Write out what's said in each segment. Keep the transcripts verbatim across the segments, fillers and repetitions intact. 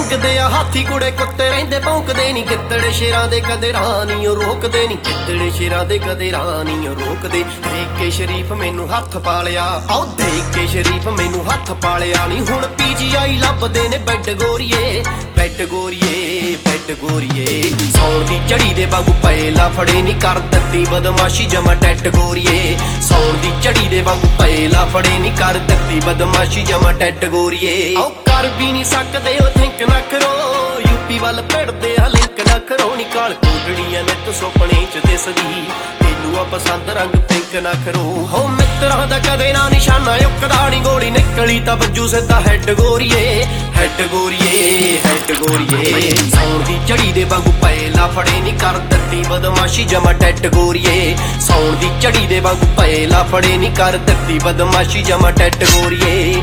ਮੰਗਦੇ ਆ ਹਾਥੀ ਕੁੜੇ ਕੁੱਤੇ ਰਹਿੰਦੇ ਭੌਂਕਦੇ ਨੀ ਗਿੱਦੜ ਸ਼ੇਰਾਂ ਦੇ ਕਦੇ ਰਾਹ ਨੀ ਉਹ ਰੋਕਦੇ ਨੀ ਗਿੱਦੜ ਸ਼ੇਰਾਂ ਦੇ ਕਦੇ ਰਾਹ ਨੀ ਉਹ ਰੋਕਦੇ ਦੇਖ ਕੇ ਸ਼ਰੀਫ ਮੈਨੂੰ ਹੱਥ ਪਾਲਿਆ ਆਓ ਦੇਖ ਕੇ ਸ਼ਰੀਫ ਮੈਨੂੰ ਹੱਥ ਪਾਲਿਆ ਨੀ ਹੁਣ ਪੀਜੀਆਈ ਲੱਭਦੇ ਨੇ ਬੈੱਡ ਗੋਰੀਏ ਬੈੱਡ ਗੋਰੀਏ ਬੈੱਡ ਗੋਰੀਏ ਸੌਣ ਦੀ ਝੜੀ ਦੇ ਵਾਂਗੂ ਪਏ ਲਾਫੜੇ ਨੀ ਕਰ ਦਿੱਤੀ ਬਦਮਾਸ਼ੀ ਜਮਾ ਟੈਟ ਗੋਰੀਏ ਸੌਣ ਦੀ ਝੜੀ ਦੇ ਵਾਂਗੂ ਪਏ ਲਾਫੜੇ ਨੀ ਕਰ ਦਿੱਤੀ ਬਦਮਾਸ਼ੀ ਜਮਾ ਟੈਟ ਗੋਰੀਏ ਆਓ ਕਰ ਵੀ ਨੀ ਸਕਦੇ ਉਹ ਥਿੰਕ ਨਾ ਕਰੋ ਯੂਪੀ ਵੱਲ ਭਿੜਦੇ ਆ ਲਿੰਕ ਨਾ ਕਰੋ ਨੀ ਕਾਲ ਕੋਟੜੀਆਂ ਨੇ ਤੂੰ ਸੁਪਨੇ ਚ ਦਿਸਦੀ ਤੈਨੂੰ ਆ ਪਸੰਦ ਰੰਗ ਪਿੰਕ ਨਾ ਕਰੋ ਹੋ ਮਿੱਤਰਾਂ ਦਾ ਕਦੇ ਨਾ ਨਿਸ਼ਾਨਾ ਉੱਕਦਾ ਨੀ ਗੋਲੀ ਨਿਕਲੀ ਤਾਂ ਵੱਜੂ ਸਿੱਧਾ ਹੈਡ ਗੋਰੀਏ ਹੈਡ ਗੋਰੀਏ ਹੈਡ ਗੋਰੀਏ ਸੌਣ ਦੀ ਝੜੀ ਦੇ ਵਾਂਗੂ ਪਏ ਲਾਫੜੇ ਨੀ ਕਰ ਦਿੱਤੀ ਬਦਮਾਸ਼ੀ ਜਮਾ ਟੈਟ ਗੋਰੀਏ ਸੌਣ ਦੀ ਝੜੀ ਦੇ ਵਾਂਗੂ ਪਏ ਲਾਫੜੇ ਨੀ ਕਰ ਦਿੱਤੀ ਬਦਮਾਸ਼ੀ ਜਮਾ ਟੈਟ ਗੋਰੀਏ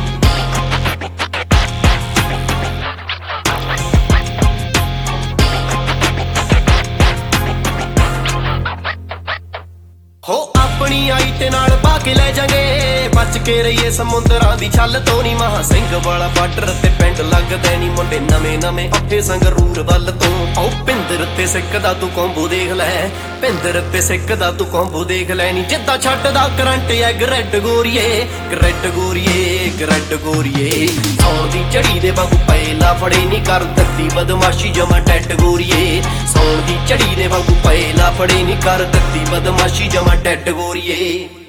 ਹੋ ਆਪਣੀ ਆਈ ਤੇ ਨਾਲ ਪਾ ਕੇ ਲੈ ਜਾਂਗੇ ਬਚ ਕੇ ਰਹੀਏ ਸਮੁੰਦਰਾਂ ਦੀ ਛੱਲ ਤੋਂ ਨੀ ਮਹਾ ਸਿੰਘ ਵਾਲਾ ਬਾਰਡਰ ਤੇ ਪਿੰਡ ਲੱਗਦੇ ਨੀ ਮੁੰਡੇ ਨਵੇਂ ਨਵੇਂ ਉੱਠੇ ਸੰਗਰੂਰ ਵੱਲ ਤੋਂ ਆਓ ਪਿੰਦਰ ਤੇ ਸਿੱਖ ਦਾ ਤੂੰ ਕੰਬੋ ਦੇਖ ਲੈ ਪਿੰਦਰ ਤੇ ਸਿੱਖ ਦਾ ਤੂੰ ਕੰਬੋ ਦੇਖ ਲੈ ਨੀ ਜਿੱਦਾਂ ਛੱਡਦਾ ਕਰੰਟ ਐ ਗਰੈਡ ਗੋਰੀਏ ਗਰੈਡ ਗੋਰੀਏ ਗਰੈਡ ਗੋਰੀਏ ਸੌਣ ਦੀ ਝੜੀ ਦੇ ਵਾਂਗੂ ਪਏ ਲਾਫੜੇ ਨੀ ਕਰ ਦਿੱਤੀ ਬਦਮਾਸ਼ੀ ਜਮਾ ਟੈਟ ਗੋਰੀਏ ਸੌਣ ਦੀ ਝੜੀ ਦੇ ਵਾਂਗੂ ਪਏ ਲਾਫੜੇ ਨੀ ਕਰ ਦਿੱਤੀ ਬਦਮਾਸ਼ੀ ਜਮਾ ਟੈਟ ਗੋਰੀਏ